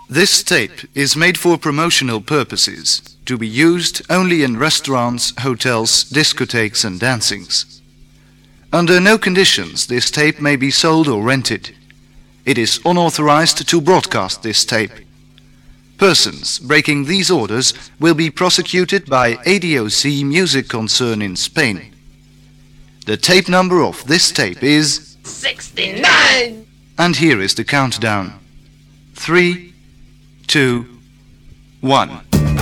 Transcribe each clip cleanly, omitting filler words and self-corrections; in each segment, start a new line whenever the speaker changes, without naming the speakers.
This tape is made for promotional purposes, to be used only in restaurants, hotels, discotheques and dancings. Under no conditions this tape may be sold or rented. It is unauthorized to broadcast this tape. Persons breaking these orders will be prosecuted by ADOC Music Concern in Spain. The tape number of this tape is
69!
And here is the countdown. 3, 2, 1.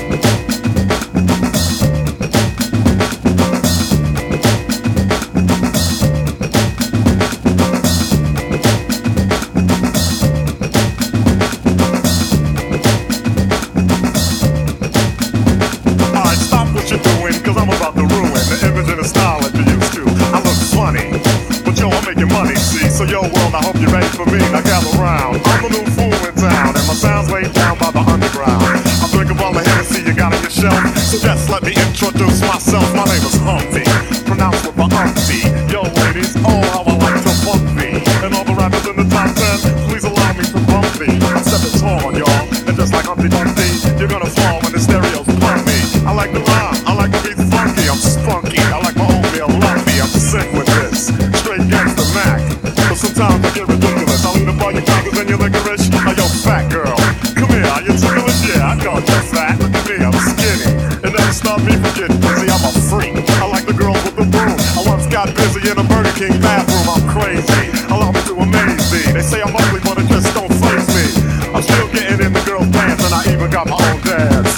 So yo world, I hope you're ready for me. Now gather round. I'm the new fool in town, and my sound's laid down by the underground. I drink a bottle of Hennessy you got on your shelf. So just let me introduce myself. My name is Humpty, pronounced with the Humpty. Yo ladies, oh how I like to funk thee. And all the rappers in the top 10, please allow me to bump thee. I'm stepping tall, y'all, and just like Humpty Dumpty, you're gonna fall when the stereos pump me. I like the rhyme, I like to be funky, I'm spunky. I like my oatmeal lumpy, I'm sick with this. Straight gangsta Mac. But sometimes I get ridiculous. I'll eat up all your crackers and your licorice. Oh, yo, fat girl, come here, are you ticklish? Yeah, I know you're fat. Look at me, I'm skinny. It never stopped me from getting busy. I'm a freak. I like the girls with the broom. I once got busy in a Burger King bathroom. I'm crazy. Allow me to amaze me. They say I'm ugly, but it just don't faze me. I'm still getting in the girls' pants, and I even got my own dance.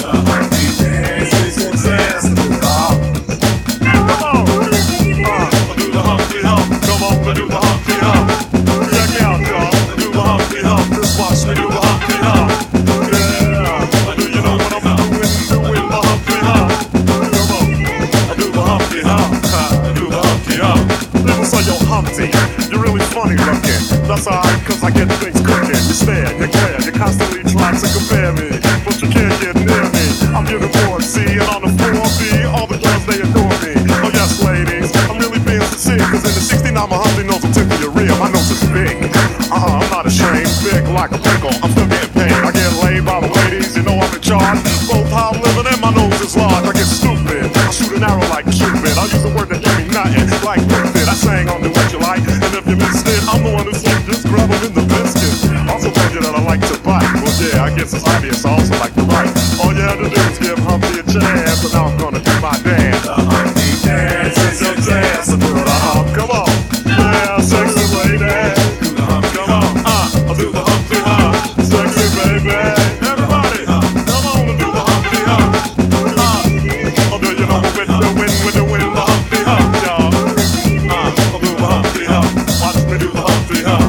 You're really funny looking. That's alright, cause I get things cooking. You stare, you glare, you constantly try to compare me, but you can't get near me. I'm giving more C, and on the 4B, all the girls, they adore me. Oh yes, ladies, I'm really being sincere, cause in the 69, my Humpty nose will tickle your rear. My nose is big. I'm not ashamed. Big like a pickle, I'm still getting paid. I get laid by the ladies, you know I'm in charge. Both how I'm living and my nose is large. I get stupid, I shoot an arrow like Cupid. I use a word that gave me nothing, like Cupid. I sang on Do What You Like, and if you missed it, I'm the one who said just grab them in the biscuit. Also told you that I like to bite. Well yeah, I guess it's obvious I also like to write. All you had to do is give Humpty a chance, and now I'm gonna do my dance. The Humpty dance is your dance, so do the hump, come on. Yeah, sexy lady. Do the hump, come on. I'll do the Humpty hump, sexy baby. Everybody, come on and do the Humpty hump. I'll do you know we're doing the Humpty hump, y'all. I'll do the Humpty hump. Watch me do the Humpty hump.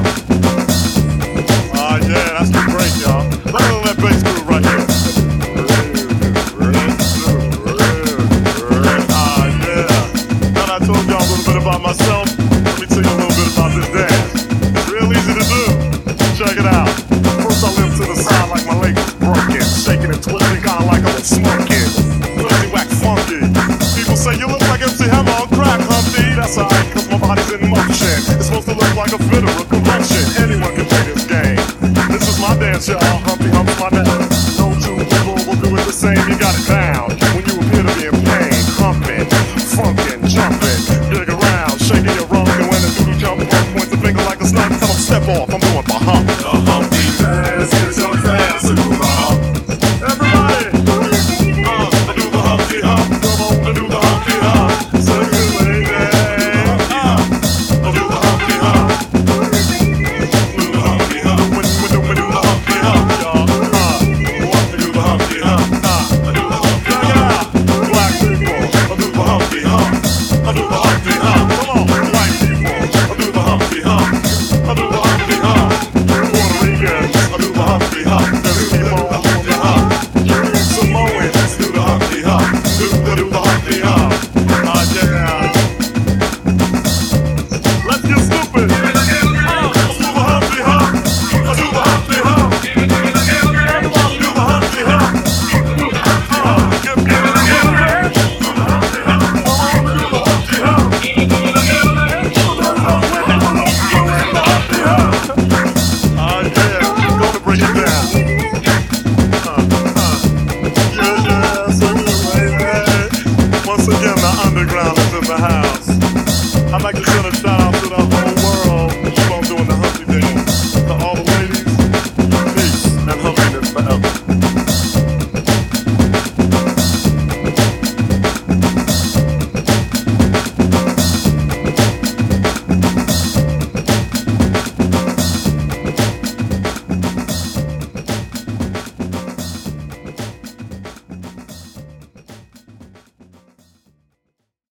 Yeah, that's too great, y'all. Look at that bass groove right here. Yeah. Now that I told y'all a little bit about myself, let me tell you a little bit about this dance. It's real easy to do. Check it out. First I live to the side like my leg was broken, shaking and twisting kinda like I was smoking. Filthy, whack, funky. People say you look like MC Hammer on crack, Humpty. That's alright, cause my body's in motion. It's supposed to look like a fit or a convention. Anyone can play this game. This is my dance, y'all. Humpty Hump's my name. No two people will do it the same. You got it down when you appear to be in pain. Humping, funkin', jumping, dig around, shaking your rump. And when the doodle jump up, point the finger like a snap. Tell him step off. I'm doing my hump. The Humpty dance is your dance. So do the hump. Everybody, I do the Humpty hump. Come on, I do the Humpty hump. Sexy lady, I do the Humpty hump. Do the Humpty hump. When do the Humpty hump, y'all. I'd like to send a shout out